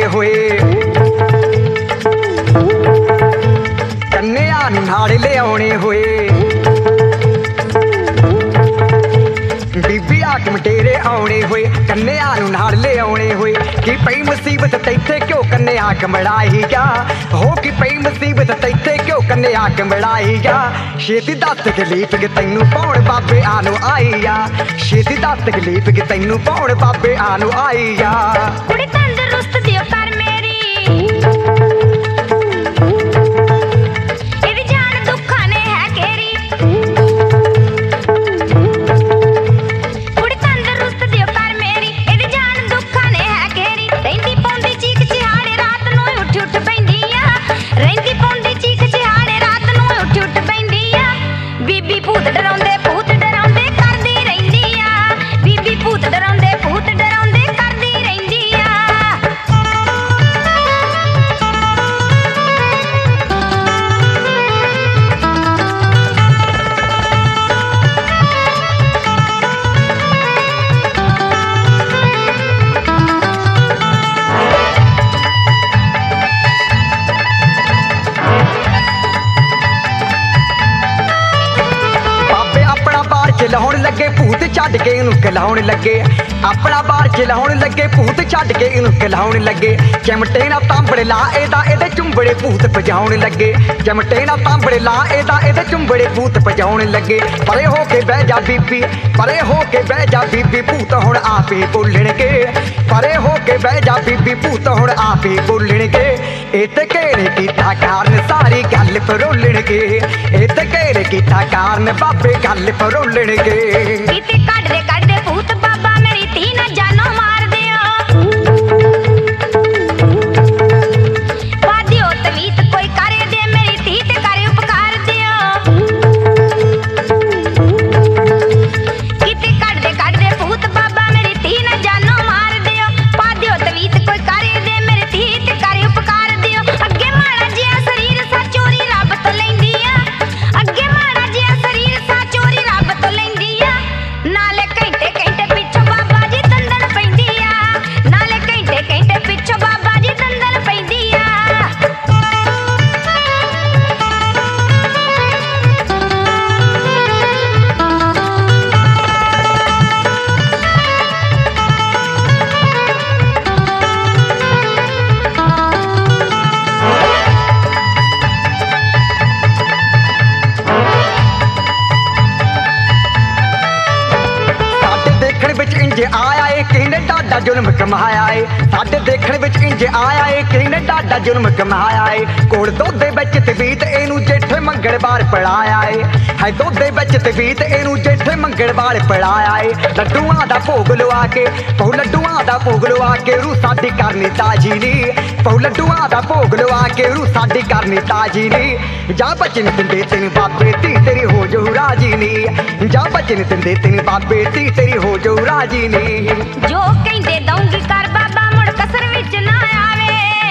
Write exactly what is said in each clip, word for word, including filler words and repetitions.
होए कन्या नूं नाल लियाउणे होए बीबी हाकम डेरे आउणे होए कन्या नूं नाल लियाउणे होए कि पई मुसीबत तैथे क्यों कन्या कमड़ाई गया हो कि पई मुसीबत तैथे क्यों कन्या कमड़ाई गया छेती दस तकलीफ के तैनू पाउण बाबे आनू आई आ छेती दस तकलीफ के तैनू पाउण बाबे आनू आई आ कुड़ी तंदरुस्त दियो कर मेरी एदी जान दुखा ने है केरी कुड़ी तंदरुस्त दियो कर मेरी एदी जान दुखा ने है केरी रहिंदी पौंदी चीख चिहाड़े रात नूं उठ उठ पैंदी आ रहिंदी पौंदी चीख चिहाड़े रात नूं उठ उठ पैंदी आ बीबी भूत डराउंदे भूत डराउंदे करदी रहिंदी आ बीबी भूत डराउंदे भूत डराउंदे करदी रहिंदी आ बाबे अपना बार चलाउण लगे भूत छड्ड के इनू कलाउण लगे अपना बार चलाउण लगे भूत छड्ड के इनू कलाउण लगे चिमटे ना तांबड़े ला एदा एदे चुंबड़े भूत भजाउण लगे चिमटे ना तांबड़े ला एदा एदे चुंबड़े भूत भजाउण लगे परे हो के बह जा बीबी परे हो के बह जा बीबी भूत हुण आपे बोलणगे परे हो के बह जा बीबी भूत हुण आपे बोलणगे इते घेरे कीता कारण सारी गल फरोलणगे इते घेरे कीता कारण बाबे गल फरोलणगे किते कड्डदे कड्डदे भूत बाबा मेरी धी ना जानो मार दियो वादियो तवीत कोई करे दे मेरी धी ते करे उपकार दियो किते कड्डदे कड्डदे भूत बाबा मेरी धी ना जानो मार दियो वादियो तवीत कोई करे दे मेरी धी ते करे उपकार दियो अगे माड़ा जिहा शरीर सा चोरी रब तो लैंदी आ अगे माड़ा जिहा शरीर सा चोरी रब तो लैंदी आ नाले घंटे घंटे पिछो बाबा जी दंदन पैंदी आ नाले घंटे घंटे पिछो बाबा जी दंदन पैंदी आ साडे देखण विच इंज आया ए किने डाडा जुल्म कमाया ए साडे देखण विच इंज आया ए किने डाडा जुल्म कमाया ए कोल दोदे विच तवीत एनू जेठे मंगलवार पड़ाया ए है दोदे विच तवीत एनू जेठे मंगलवार पड़ाया ए लड्डूआं दा भोग लवा के पौ लड्डूआं दा भोग लवा के रू साडी करनी ताजी नी पौ लड्डूआं दा भोग लवा के रू साडी करनी ताजी नी जा बचन दिंदे तेन बाबे धी तेरी हो जो राजी नी जा बचन दिंदे तेन बाबे धी तेरी हो जो राजी नी जो कहंदे दऊंगी कर बाबा मुड़ कसर विच ना आवे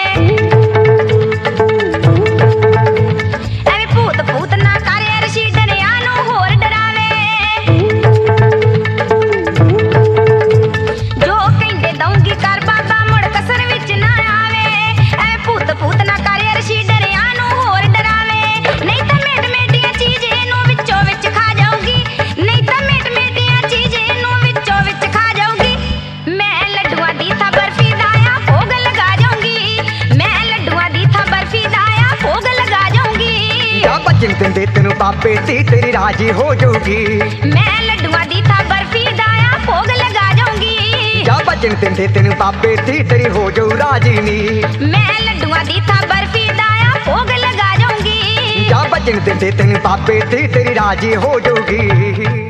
एवे भूत भूत ना करे रशी डरिया नूं होर डरावे जो कहंदे दऊंगी कर बाबा मुड़ कसर विच ना आवे एवे भूत भूत ना करे रशी डरिया नूं होर डरावे नहीं तां मेट मेटियां चीज इनू विचों विच खा जाऊगी नहीं तां मेट मेटियां चीज इनू विचों विच खा जाऊगी मैं लड्डूआं दी था बर्फी दाया भोग लगा जाऊंगी मैं लड्डूआं दी था बर्फी दाया भोग लगा जाऊंगी जा बचन दिंदे तेन बाबे धी तेरी राजी हो जाऊगी मैं लड्डूआं दी था बर्फी दाया भोग लगा जाऊंगी जा बचन दिंदे तेन बाबे धी तेरी हो जाऊ राजी नी मैं लड्डूआं दी था बर्फी दाया भोग लगा जाऊंगी जा बचन दिंदे तेन बाबे धी तेरी राजी हो जाऊगी।